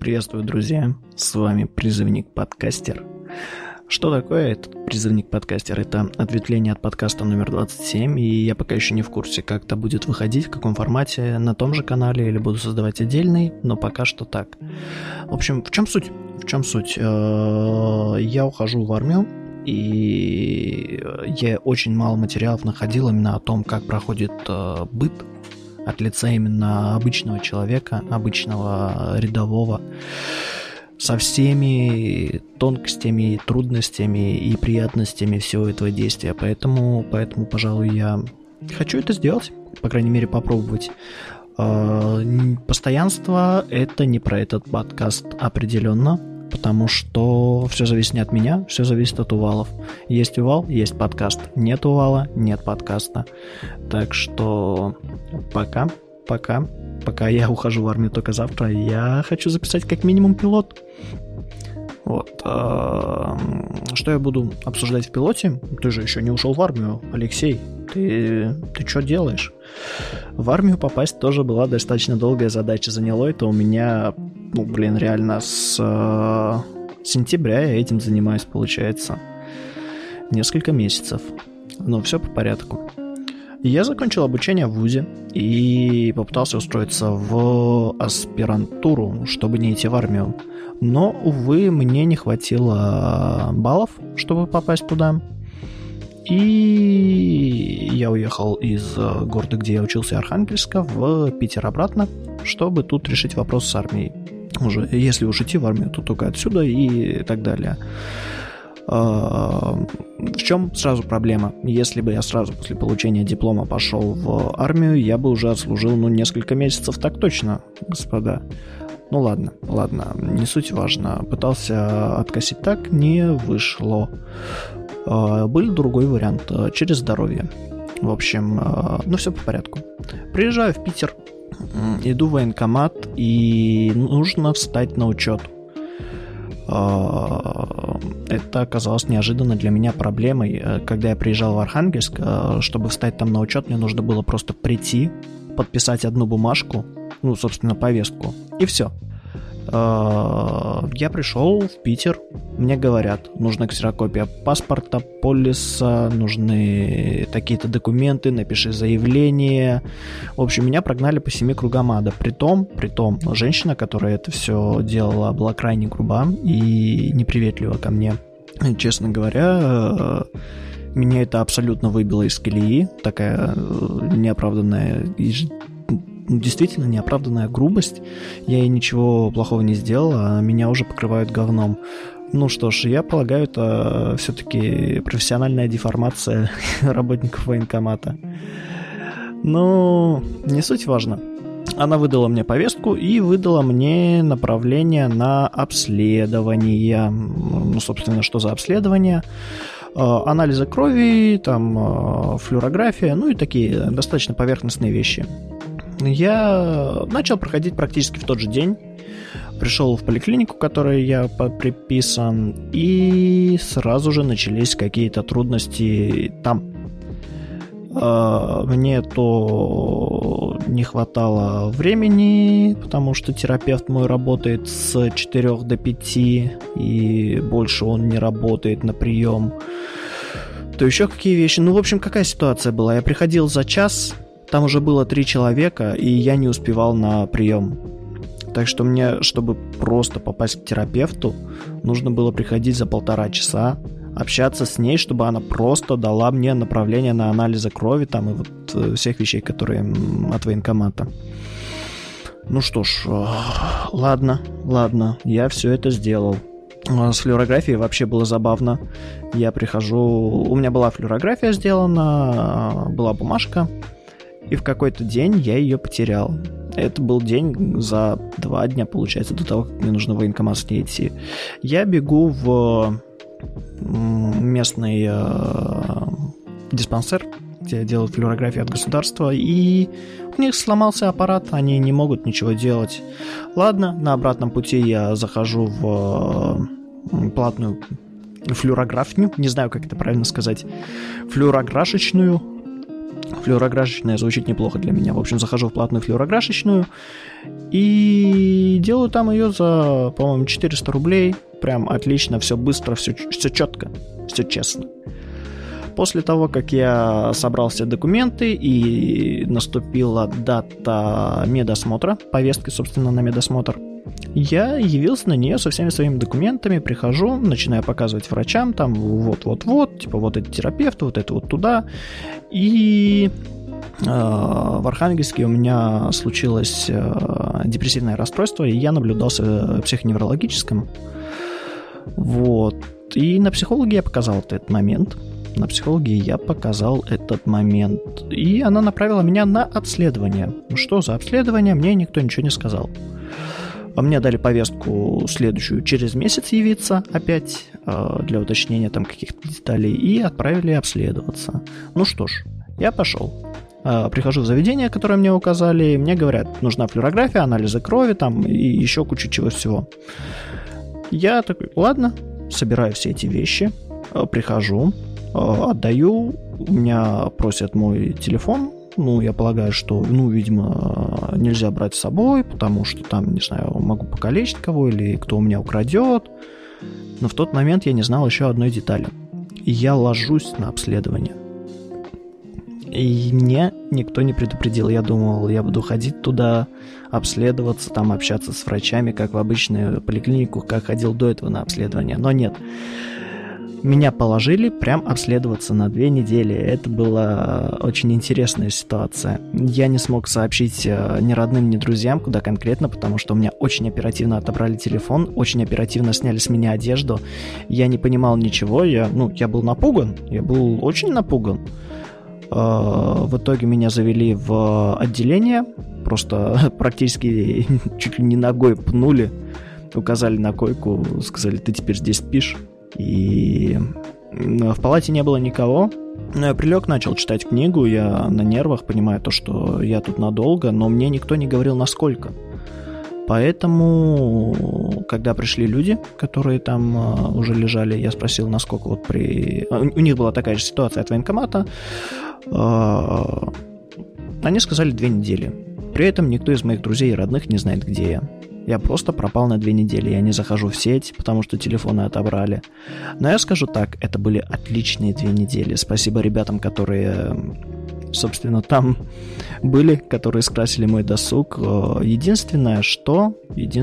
Приветствую, друзья! С вами призывник-подкастер. Что такое этот призывник-подкастер? Это ответвление от подкаста номер 27, и я пока еще не в курсе, как это будет выходить, в каком формате, на том же канале или буду создавать отдельный, но пока что так. В общем, в чем суть? Я ухожу в армию, и я очень мало материалов находил именно о том, как проходит быт от лица именно обычного человека, обычного рядового, со всеми тонкостями, трудностями и приятностями всего этого действия. Поэтому, пожалуй, я хочу это сделать, по крайней мере, попробовать. Постоянство — это не про этот подкаст определенно, потому что все зависит не от меня, все зависит от увалов. Есть увал — есть подкаст. Нет увала — нет подкаста. Так что пока я ухожу в армию только завтра, я хочу записать как минимум пилот. Вот. Что я буду обсуждать в пилоте? Ты же еще не ушел в армию, Алексей. Ты что делаешь? В армию попасть тоже была достаточно долгая задача. Заняло это у меня, реально с сентября я этим занимаюсь, получается. Несколько месяцев. Но все по порядку. Я закончил обучение в вузе и попытался устроиться в аспирантуру, чтобы не идти в армию. Но, увы, мне не хватило баллов, чтобы попасть туда. И я уехал из города, где я учился, Архангельска, в Питер обратно, чтобы тут решить вопрос с армией. Уже, если уж идти в армию, то только отсюда и так далее. В чем сразу проблема? Если бы я сразу после получения диплома пошел в армию, я бы уже отслужил, несколько месяцев, так точно, господа. Ладно, не суть важно. Пытался откосить так, не вышло. Был другой вариант, через здоровье. В общем, все по порядку. Приезжаю в Питер, иду в военкомат, и нужно встать на учет. Это оказалось неожиданно для меня проблемой. Когда я приезжал в Архангельск, чтобы встать там на учет, мне нужно было просто прийти, подписать одну бумажку, собственно, повестку, и все. Я пришел в Питер, мне говорят, нужна ксерокопия паспорта, полиса, нужны такие-то документы, напиши заявление. В общем, меня прогнали по 7 кругам ада. Притом, женщина, которая это все делала, была крайне груба и неприветлива ко мне. Честно говоря, меня это абсолютно выбило из колеи. Такая неоправданная, действительно неоправданная грубость. Я ей ничего плохого не сделал, а меня уже покрывают говном. Что ж, я полагаю, это все-таки профессиональная деформация работников военкомата. Не суть важно. Она выдала мне повестку и выдала мне направление на обследование. Собственно, что за обследование? Анализы крови, флюорография, и такие достаточно поверхностные вещи. Я начал проходить практически в тот же день. Пришел в поликлинику, к которой я приписан, и сразу же начались какие-то трудности там. Мне то не хватало времени, потому что терапевт мой работает с 4 до 5, и больше он не работает на прием. То еще какие вещи. В общем, какая ситуация была? Я приходил за час, там уже было 3 человека, и я не успевал на прием. Так что мне, чтобы просто попасть к терапевту, нужно было приходить за 1,5 часа, общаться с ней, чтобы она просто дала мне направление на анализы крови и всех вещей, которые от военкомата. Что ж, ладно, я все это сделал. С флюорографией вообще было забавно. Я прихожу, у меня была флюорография сделана, была бумажка, и в какой-то день я ее потерял. Это был день за 2 дня, получается, до того, как мне нужно в военкомат с ней идти. Я бегу в местный диспансер, где делают флюорографию от государства, и у них сломался аппарат, они не могут ничего делать. Ладно, на обратном пути я захожу в платную флюорографню, не знаю, как это правильно сказать, флюорографочную, Флюорографичная звучит неплохо для меня. В общем, захожу в платную флюорографичную и делаю там ее за, по-моему, 400 рублей. Прям отлично, все быстро, все четко, все честно. После того, как я собрал все документы и наступила дата медосмотра, повестки, собственно, на медосмотр, я явился на нее со всеми своими документами, прихожу, начинаю показывать врачам, там вот-вот-вот, типа вот это терапевт, вот это вот туда. И в Архангельске у меня случилось депрессивное расстройство, и я наблюдался в психоневрологическом. Вот. И на психологии я показал этот момент. И она направила меня на обследование. Что за обследование, мне никто ничего не сказал. Мне дали повестку следующую через месяц явиться опять для уточнения там каких-то деталей и отправили обследоваться. Ну что ж, я пошел. Прихожу в заведение, которое мне указали, мне говорят, нужна флюорография, анализы крови там и еще куча чего всего. Я такой, ладно, собираю все эти вещи, прихожу, отдаю, у меня просят мой телефон. Ну, я полагаю, что, видимо, нельзя брать с собой, потому что там, не знаю, могу покалечить кого или кто у меня украдет. Но в тот момент я не знал еще одной детали. Я ложусь на обследование. И мне никто не предупредил. Я думал, я буду ходить туда, обследоваться, там общаться с врачами, как в обычную поликлинику, как ходил до этого на обследование. Но нет. Меня положили прям обследоваться на 2 недели. Это была очень интересная ситуация. Я не смог сообщить ни родным, ни друзьям, куда конкретно, потому что у меня очень оперативно отобрали телефон, очень оперативно сняли с меня одежду. Я не понимал ничего, я был напуган, я был очень напуган. В итоге меня завели в отделение, просто практически чуть ли не ногой пнули, указали на койку, сказали, ты теперь здесь спишь. И в палате не было никого. Я прилег, начал читать книгу, я на нервах, понимаю то, что я тут надолго, но мне никто не говорил, насколько. Поэтому, когда пришли люди, которые там уже лежали, я спросил, насколько вот У них была такая же ситуация от военкомата. Они сказали 2 недели. При этом никто из моих друзей и родных не знает, где я. Я просто пропал на 2 недели, я не захожу в сеть, потому что телефоны отобрали. Но я скажу так, это были отличные 2 недели. Спасибо ребятам, которые, собственно, там были, которые скрасили мой досуг. Единственное, что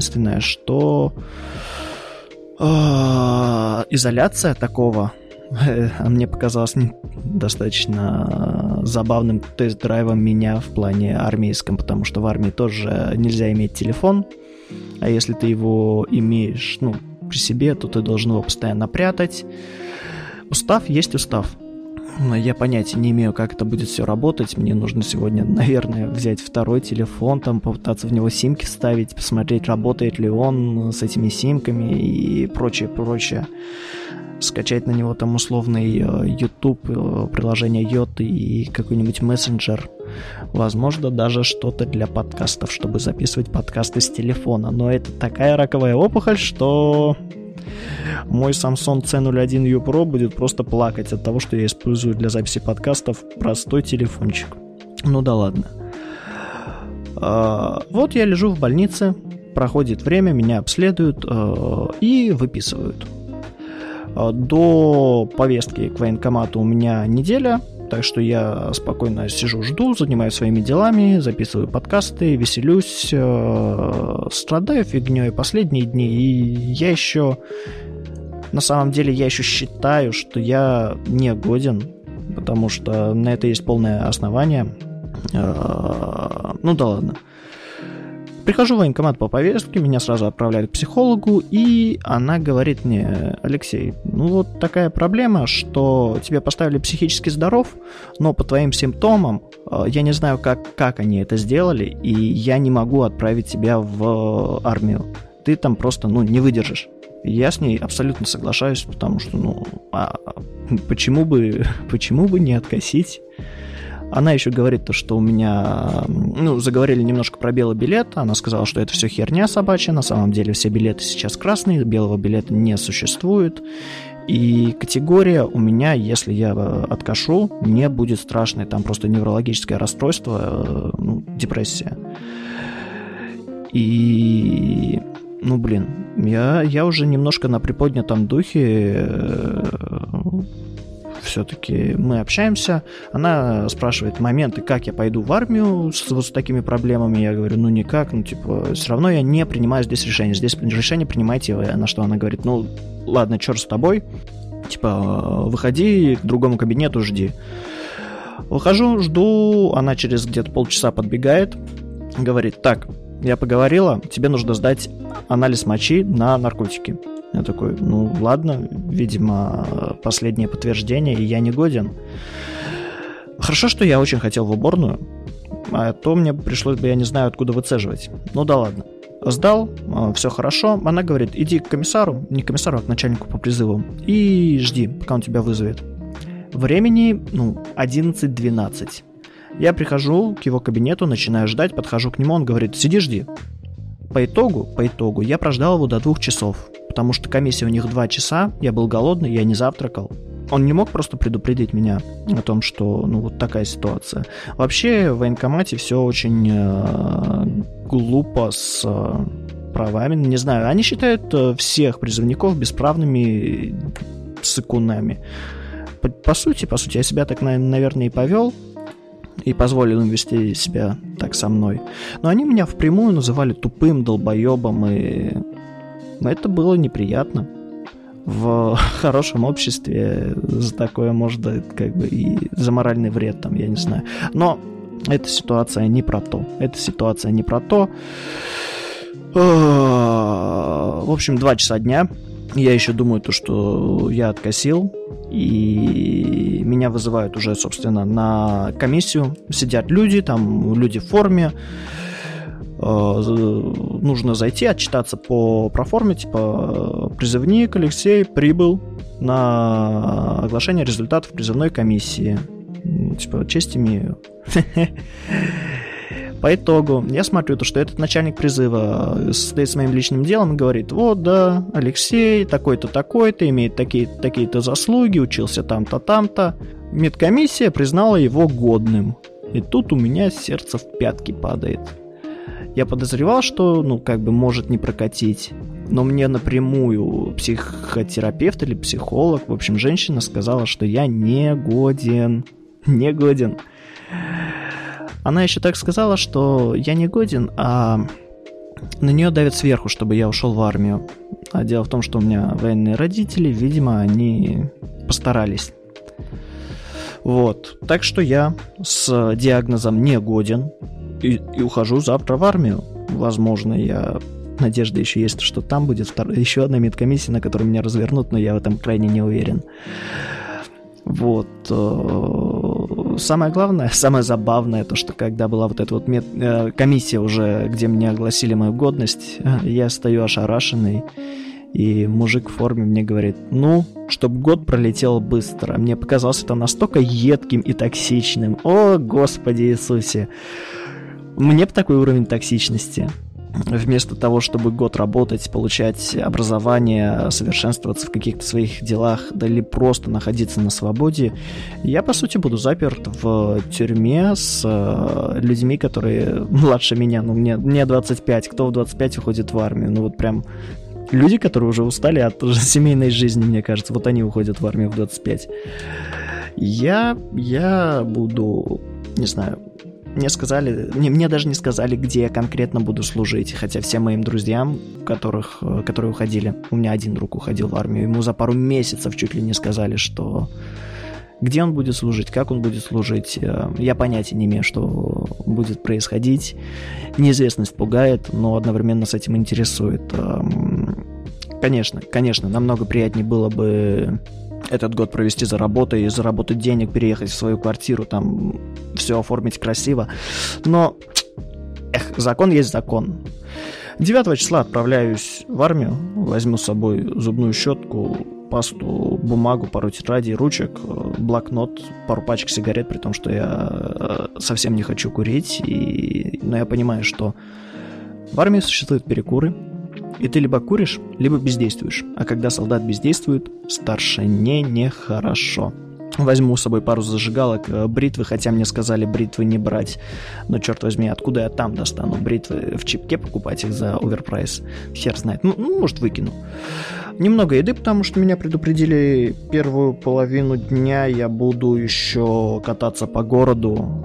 изоляция такого, мне показалось достаточно забавным тест-драйвом меня в плане армейском, потому что в армии тоже нельзя иметь телефон, а если ты его имеешь, при себе, то ты должен его постоянно прятать. Устав есть устав. Я понятия не имею, как это будет все работать. Мне нужно сегодня, наверное, взять 2-й телефон, там попытаться в него симки вставить, посмотреть, работает ли он с этими симками и прочее. Скачать на него там условный YouTube, приложение Йоты и какой-нибудь мессенджер. Возможно, даже что-то для подкастов, чтобы записывать подкасты с телефона. Но это такая раковая опухоль, что мой Samsung C01 U Pro будет просто плакать от того, что я использую для записи подкастов простой телефончик. Ну да ладно. Вот я лежу в больнице, проходит время, меня обследуют и выписывают. До повестки к военкомату у меня неделя, так что я спокойно сижу, жду, занимаюсь своими делами, записываю подкасты, веселюсь, страдаю фигней последние дни, и на самом деле я еще считаю, что я не годен, потому что на это есть полное основание. Ну да ладно. Прихожу в военкомат по повестке, меня сразу отправляют к психологу, и она говорит мне: Алексей, вот такая проблема, что тебе поставили психически здоров, но по твоим симптомам я не знаю, как они это сделали, и я не могу отправить тебя в армию. Ты там просто, не выдержишь. И я с ней абсолютно соглашаюсь, потому что, почему бы не откосить? Она еще говорит то, что у меня... заговорили немножко про белый билет. Она сказала, что это все херня собачья. На самом деле все билеты сейчас красные, белого билета не существует. И категория у меня, если я откашу, не будет страшной. Там просто неврологическое расстройство, депрессия. И, я уже немножко на приподнятом духе. Все-таки мы общаемся. Она спрашивает моменты, как я пойду в армию с такими проблемами. Я говорю, никак. Все равно я не принимаю здесь решение. Здесь решение принимайте вы. На что она говорит, ладно, черт с тобой. Выходи к другому кабинету, жди. Выхожу, жду. Она через где-то полчаса подбегает. Говорит, так, я поговорила, тебе нужно сдать анализ мочи на наркотики. Я такой, ладно, видимо, последнее подтверждение, и я не годен. Хорошо, что я очень хотел в уборную, а то мне пришлось бы, я не знаю, откуда выцеживать. Да ладно. Сдал, все хорошо. Она говорит, иди к комиссару, не к комиссару, а к начальнику по призыву, и жди, пока он тебя вызовет. Времени, 11:12. Я прихожу к его кабинету, начинаю ждать, подхожу к нему, он говорит, сиди, жди. По итогу я прождал его до 2 часов, потому что комиссия у них 2 часа, я был голодный, я не завтракал. Он не мог просто предупредить меня о том, что, вот такая ситуация. Вообще, в военкомате все очень глупо с правами, не знаю, они считают всех призывников бесправными сыкунами. По сути, я себя так, наверное, и повел, и позволил им вести себя так со мной. Но они меня впрямую называли тупым долбоебом, и это было неприятно. В хорошем обществе за такое можно и за моральный вред, я не знаю. Но эта ситуация не про то. В общем, 2 часа дня. Я еще думаю, что я откосил, и меня вызывают уже, собственно, на комиссию. Сидят люди в форме. Нужно зайти, отчитаться по проформе, призывник Алексей прибыл на оглашение результатов призывной комиссии. Честь имею. По итогу я смотрю, что этот начальник призыва стоит с моим личным делом и говорит, Алексей такой-то, такой-то, имеет такие-то заслуги, учился там-то, там-то. Медкомиссия признала его годным. И тут у меня сердце в пятки падает. Я подозревал, что, может не прокатить, но мне напрямую психотерапевт или психолог, в общем, женщина сказала, что я не годен. Она еще так сказала, что я не годен, а на нее давят сверху, чтобы я ушел в армию. А дело в том, что у меня военные родители, видимо, они постарались. Так что я с диагнозом не годен и ухожу завтра в армию. Возможно, надежда еще есть, что там будет еще одна медкомиссия, на которой меня развернут, но я в этом крайне не уверен. Самое главное, самое забавное, то, что когда была эта комиссия уже, где мне огласили мою годность, я стою ошарашенный, и мужик в форме мне говорит, чтоб год пролетел быстро. Мне показалось это настолько едким и токсичным. О, Господи Иисусе! Мне бы такой уровень токсичности. Вместо того, чтобы год работать, получать образование, совершенствоваться в каких-то своих делах, да или просто находиться на свободе, я, по сути, буду заперт в тюрьме с людьми, которые младше меня. Мне 25, кто в 25 уходит в армию? Прям люди, которые уже устали от семейной жизни, мне кажется, они уходят в армию в 25. Я буду, не знаю, мне даже не сказали, где я конкретно буду служить, хотя всем моим друзьям, которые уходили, у меня один друг уходил в армию, ему за пару месяцев чуть ли не сказали, что где он будет служить, как он будет служить, я понятия не имею, что будет происходить. Неизвестность пугает, но одновременно с этим интересует. Конечно, намного приятнее было бы этот год провести за работой, заработать денег, переехать в свою квартиру, все оформить красиво. Но, закон есть закон. 9 числа отправляюсь в армию, возьму с собой зубную щетку, пасту, бумагу, пару тетрадей, ручек, блокнот, пару пачек сигарет, при том, что я совсем не хочу курить. Но я понимаю, что в армии существуют перекуры, И ты либо куришь, либо бездействуешь. А когда солдат бездействует, старшине нехорошо. Возьму с собой пару зажигалок, бритвы, хотя мне сказали бритвы не брать. Но, черт возьми, откуда я там достану бритвы в чипке, покупать их за оверпрайс? Хер знает. Ну, может, выкину. Немного еды, потому что меня предупредили, первую половину дня я буду еще кататься по городу,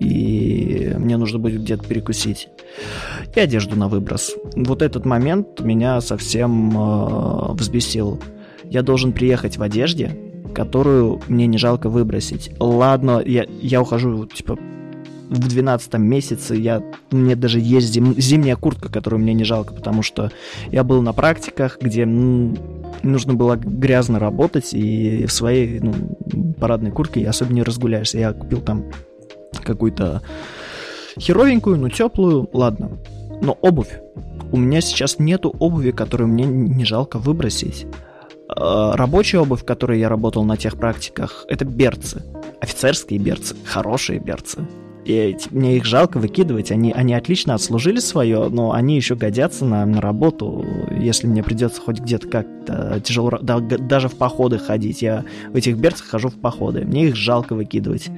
и мне нужно будет где-то перекусить. И одежду на выброс. Вот этот момент меня совсем взбесил. Я должен приехать в одежде, которую мне не жалко выбросить. Ладно, я ухожу, типа, в 12 месяце, мне даже есть зимняя куртка, которую мне не жалко, потому что я был на практиках, где нужно было грязно работать, и в своей парадной куртке особо не разгуляешься. Я купил там какую-то херовенькую, но теплую, ладно. Но обувь. У меня сейчас нету обуви, которую мне не жалко выбросить. Рабочая обувь, в которой я работал на тех практиках, это берцы. Офицерские берцы, хорошие берцы. И мне их жалко выкидывать, они отлично отслужили свое, но они еще годятся на работу, если мне придется хоть где-то как-то тяжело, даже в походы ходить. Я в этих берцах хожу в походы, мне их жалко выкидывать.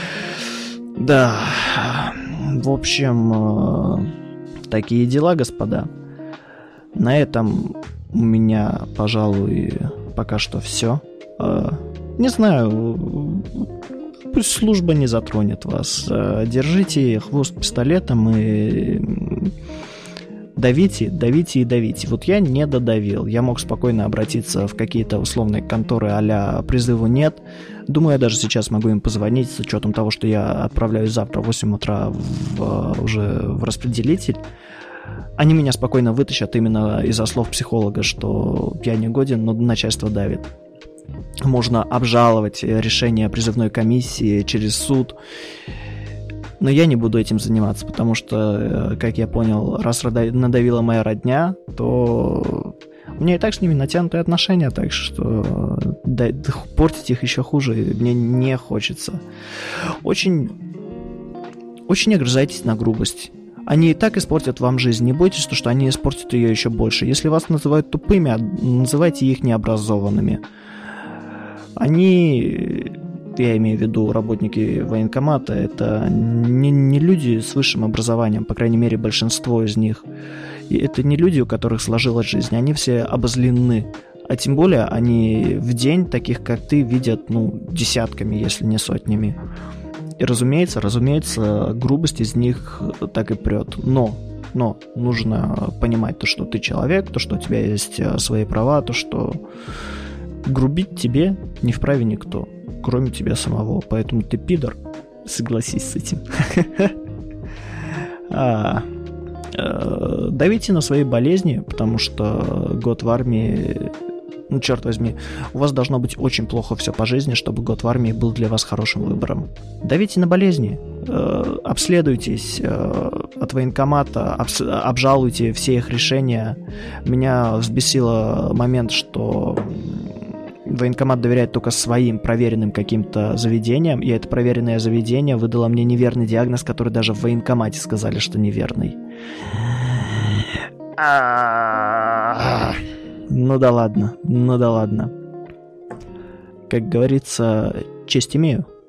Да, в общем, такие дела, господа. На этом у меня, пожалуй, пока что все. Не знаю, пусть служба не затронет вас. Держите хвост пистолетом и давите и давите. Вот я не додавил. Я мог спокойно обратиться в какие-то условные конторы а-ля призыву нет. Думаю, я даже сейчас могу им позвонить с учетом того, что я отправляюсь завтра в 8 утра уже в распределитель. Они меня спокойно вытащат именно из-за слов психолога, что я не годен, но начальство давит. Можно обжаловать решение призывной комиссии через суд. Но я не буду этим заниматься, потому что, как я понял, раз надавила моя родня, то у меня и так с ними натянутые отношения, так что портить их еще хуже мне не хочется. Очень огрызайтесь на грубость. Они и так испортят вам жизнь. Не бойтесь, что они испортят ее еще больше. Если вас называют тупыми, называйте их необразованными. Они, я имею в виду работники военкомата, это не люди с высшим образованием, по крайней мере, большинство из них. И это не люди, у которых сложилась жизнь. Они все обозлены. А тем более они в день таких, как ты, видят, десятками, если не сотнями. И разумеется, грубость из них так и прет. Но нужно понимать то, что ты человек, то, что у тебя есть свои права, то, что грубить тебе не вправе никто, кроме тебя самого. Поэтому ты пидор, согласись с этим. Давите на свои болезни, потому что год в армии... черт возьми, у вас должно быть очень плохо все по жизни, чтобы год в армии был для вас хорошим выбором. Давите на болезни, обследуйтесь от военкомата, обжалуйте все их решения. Меня взбесило момент, что военкомат доверяет только своим проверенным каким-то заведениям, и это проверенное заведение выдало мне неверный диагноз, который даже в военкомате сказали, что неверный. Ну да ладно. Как говорится, честь имею.